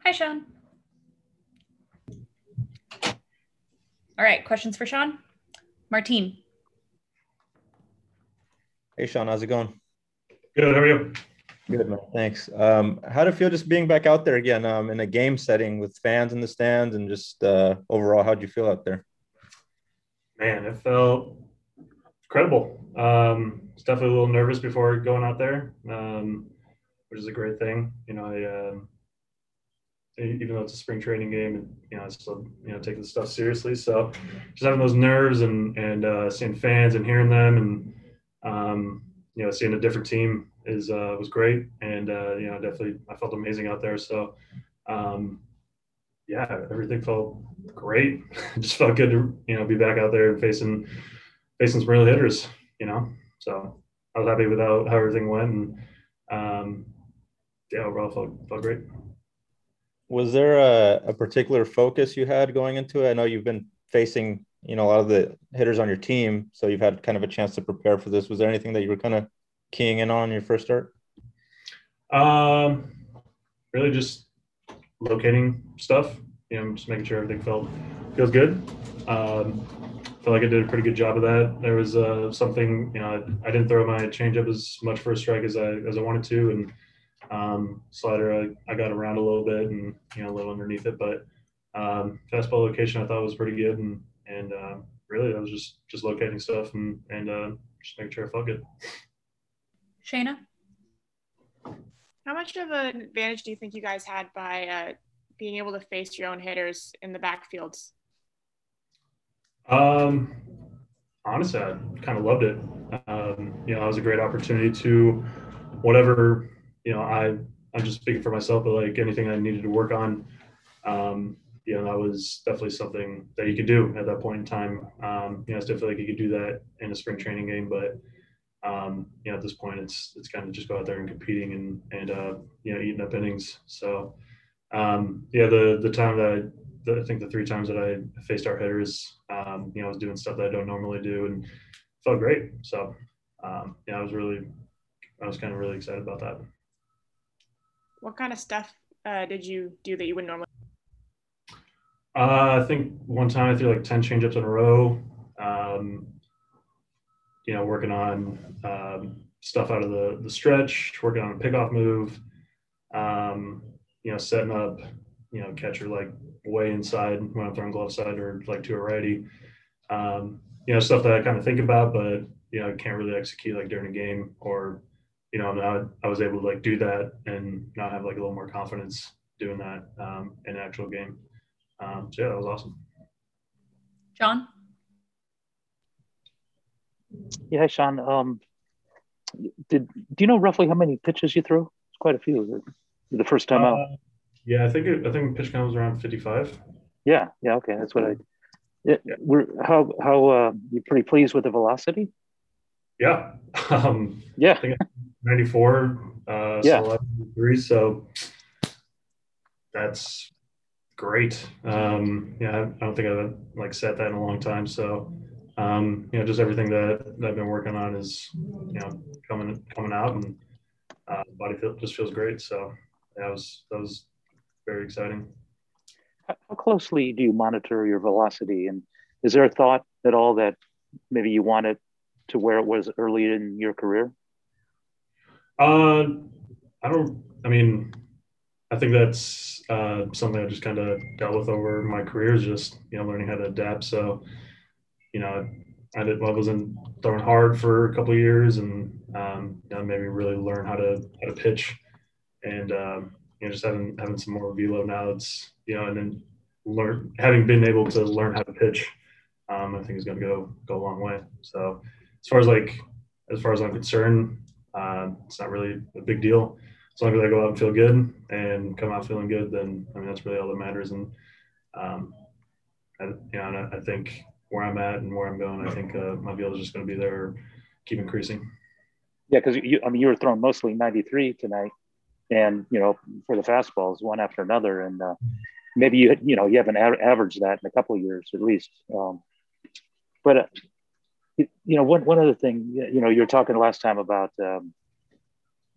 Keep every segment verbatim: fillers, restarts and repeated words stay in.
Hi, Sean. All right, questions for Sean? Martine. Hey, Sean, how's it going? Good, how are you? Good, man. Thanks. Um, how did it feel just being back out there again, um, in a game setting with fans in the stands and just uh, overall, how'd you feel out there? Man, it felt incredible. Um, was definitely a little nervous before going out there, um, which is a great thing. You know, I, um, e- even though it's a spring training game, and you know, I still you know take this stuff seriously. So just having those nerves and and uh, seeing fans and hearing them, and um, you know, seeing a different team is uh, was great. And uh, you know, definitely I felt amazing out there. So um, yeah, everything felt great. It just felt good to you know be back out there and facing facing some real hitters. You know, so I was happy with how, how everything went, and um, yeah, overall felt felt great. Was there a, a particular focus you had going into it? I know you've been facing, you know, a lot of the hitters on your team, so you've had kind of a chance to prepare for this. Was there anything that you were kind of keying in on your first start? Um, really just locating stuff. You know, just making sure everything felt feels good. Um, feel like I did a pretty good job of that. There was uh, something, you know, I, I didn't throw my changeup as much for a strike as I as I wanted to, and um, slider I, I got around a little bit and you know a little underneath it, but um, fastball location I thought was pretty good, and and uh, really I was just just locating stuff and and uh, just making sure I felt good. Shayna. How much of an advantage do you think you guys had by uh, being able to face your own hitters in the backfields? Um, honestly, I kind of loved it. Um, you know, it was a great opportunity to whatever, you know, I, I'm just speaking for myself, but like anything I needed to work on, um, you know, that was definitely something that you could do at that point in time. Um, you know, it's definitely like you could do that in a spring training game, but um, you know, at this point, it's it's kind of just go out there and competing and and uh, you know, eating up innings. So um, yeah, the the time that I, the, I think the three times that I faced our hitters, um, you know, I was doing stuff that I don't normally do and felt great. So um, yeah, I was really, I was kind of really excited about that. What kind of stuff uh, did you do that you wouldn't normally? Uh, I think one time I threw like ten changeups in a row. Um, you know, working on um, stuff out of the the stretch, working on a pickoff move. Um, you know, setting up, you know, catcher like way inside when I'm throwing glove side or like to a righty. Um, you know, stuff that I kind of think about, but you know, I can't really execute like during a game or, you know, now I was able to like do that and not have like a little more confidence doing that um, in an actual game. Um, so yeah, that was awesome. John. Yeah, hi, Sean. Um, did do you know roughly how many pitches you threw? It's quite a few. The first time out. Uh, yeah, I think it, I think pitch count was around fifty-five. Yeah, yeah, okay, that's what I. Yeah, Yeah. we're how how uh, you pretty pleased with the velocity? Yeah. Um, Yeah, I think ninety-four, uh, yeah, so three. So that's great. Um, yeah, I don't think I've like set that in a long time. So, um, you know, just everything that, that I've been working on is, you know, coming coming out, and uh, body feel just feels great. So yeah, that was that was very exciting. how closely do you monitor your velocity? And is there a thought at all that maybe you want it to where it was early in your career? Uh, I don't. I mean, I think that's uh, something I just kind of dealt with over my career is just you know learning how to adapt. So you know, I did I wasn't throwing hard for a couple of years, and um, you know, maybe really learn how to how to pitch, and um, you know, just having having some more velo now. It's you know, and then learn having been able to learn how to pitch, um, I think is going to go go a long way. So as far as like as far as I'm concerned, uh, it's not really a big deal. As long as I go out and feel good and come out feeling good, then I mean that's really all that matters. And um, I, you know, and I, I think where I'm at and where I'm going, I think uh, my velo is just going to be there, keep increasing. Yeah, because you, I mean, you were throwing mostly ninety-three tonight, and you know, for the fastballs, one after another, and uh, maybe you, you know, you haven't averaged that in a couple of years at least. Um, but uh, you know, one one other thing, you know, you were talking last time about um,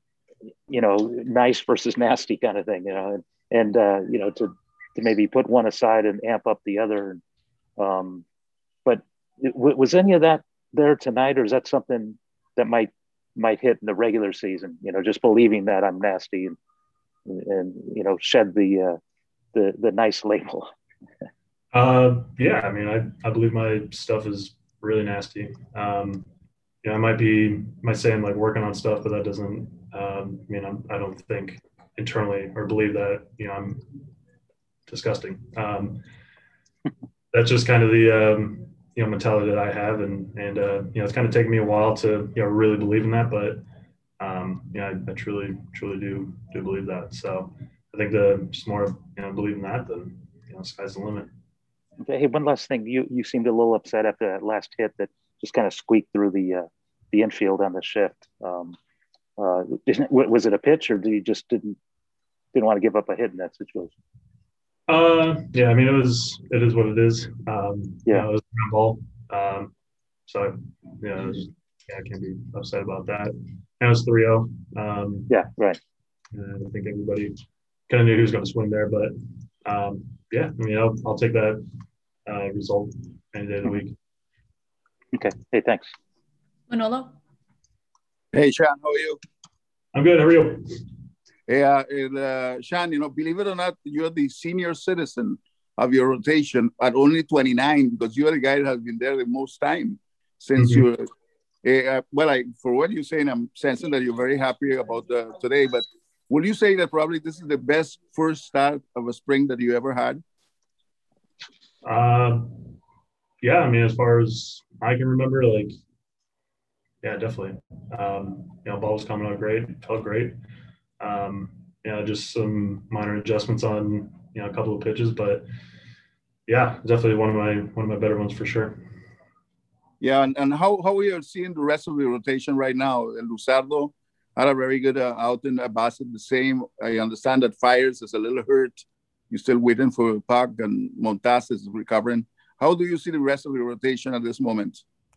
you know, nice versus nasty kind of thing, you know, and, and uh, you know, to, to maybe put one aside and amp up the other. Um, but it, was any of that there tonight, or is that something that might might hit in the regular season? You know, just believing that I'm nasty and and you know, shed the uh, the the nice label. Uh, yeah, I mean, I, I believe my stuff is really nasty. Um, you know, I might be might say I'm like working on stuff, but that doesn't um, mean I'm, I don't think internally or believe that, you know, I'm disgusting. Um, that's just kind of the um, you know, mentality that I have, and and uh, you know, it's kind of taken me a while to, you know, really believe in that, but um, yeah, I, I truly truly do do believe that. So I think the just more, you know, believing that, then, you know, sky's the limit. Okay. Hey, one last thing. You you seemed a little upset after that last hit that just kind of squeaked through the uh, the infield on the shift. Um, uh, was it a pitch, or do you just didn't didn't want to give up a hit in that situation? Uh, yeah, I mean, it was it is what it is. Um, yeah, you know, it was a ground ball. Um, so yeah, it was, yeah, I can't be upset about that. And it was three oh. Um, yeah, right. And I think everybody kind of knew who was going to swing there, but um, yeah, I mean, I'll, I'll take that uh, result any day of the week. Okay. Hey, thanks. Manolo? Hey, Sean, how are you? I'm good. How are you? Hey, uh, uh, Sean, you know, believe it or not, you're the senior citizen of your rotation at only twenty-nine, because you're the guy that has been there the most time since mm-hmm. you're, uh, well, I, for what you're saying, I'm sensing that you're very happy about the, today, but would you say that probably this is the best first start of a spring that you ever had? Uh, yeah, I mean, as far as I can remember, like, yeah, definitely. Um, you know, ball was coming out great, felt great. Um, you know, just some minor adjustments on, you know, a couple of pitches, but yeah, definitely one of my one of my better ones for sure. Yeah, and, and how how we are seeing the rest of the rotation right now? Luzardo had a very good uh, outing. Bassett the same. I understand that Fires is a little hurt. You're still waiting for Puck, and Montas is recovering. How do you see the rest of the rotation at this moment?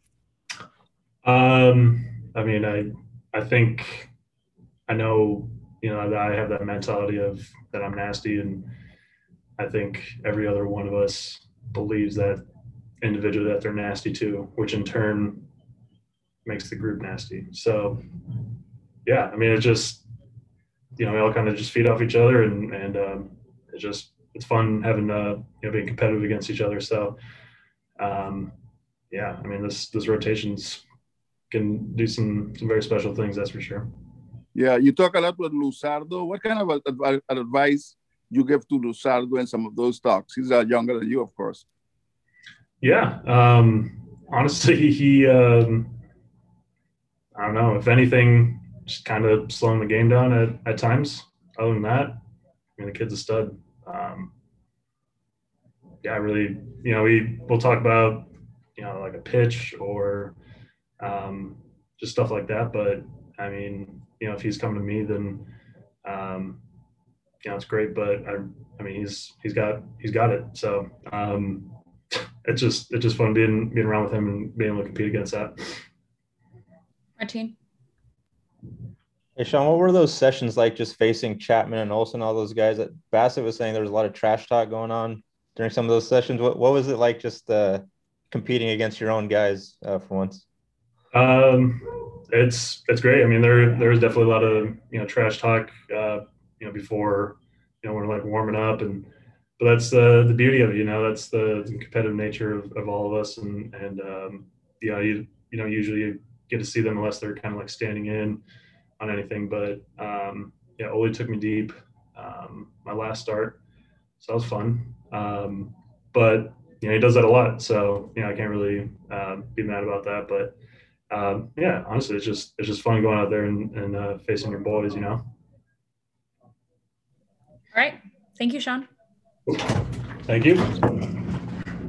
Um, I mean, I I think I know, you know, that I have that mentality of that I'm nasty, and I think every other one of us believes that individually that they're nasty too, which in turn makes the group nasty. So yeah, I mean, it's just, you know, we all kind of just feed off each other, and and um, it's just it's fun having uh you know, being competitive against each other. So um, yeah, I mean, this this rotations can do some some very special things, that's for sure. Yeah, you talk a lot with Luzardo. What kind of adv- advice you give to Luzardo and some of those talks? He's uh, younger than you, of course. Yeah, um, honestly, he um, I don't know, if anything, just kind of slowing the game down at, at times. Other than that, I mean, the kid's a stud. Um, yeah, I really, you know, we we'll talk about, you know, like a pitch or um, just stuff like that. But I mean, you know, if he's coming to me, then um, you know, it's great. But I, I mean, he's he's got he's got it. So um, it's just it's just fun being being around with him and being able to compete against that. Martin? Hey, Sean, what were those sessions like, just facing Chapman and Olsen, all those guys? That Bassett was saying there was a lot of trash talk going on during some of those sessions. What what was it like, just uh, competing against your own guys uh, for once? Um, it's it's great. I mean, there there was definitely a lot of, you know, trash talk, uh, you know, before, you know, we're like warming up, and but that's the the beauty of it, you know, that's the, the competitive nature of, of all of us, and and um, you know, you you know, usually you get to see them unless they're kind of like standing in on anything. But um, yeah, Ole took me deep um, my last start, so that was fun. Um, but you know, he does that a lot, so you know, I can't really uh, be mad about that. But um, yeah, honestly, it's just it's just fun going out there and, and uh, facing your boys, you know. All right, thank you, Sean. Thank you.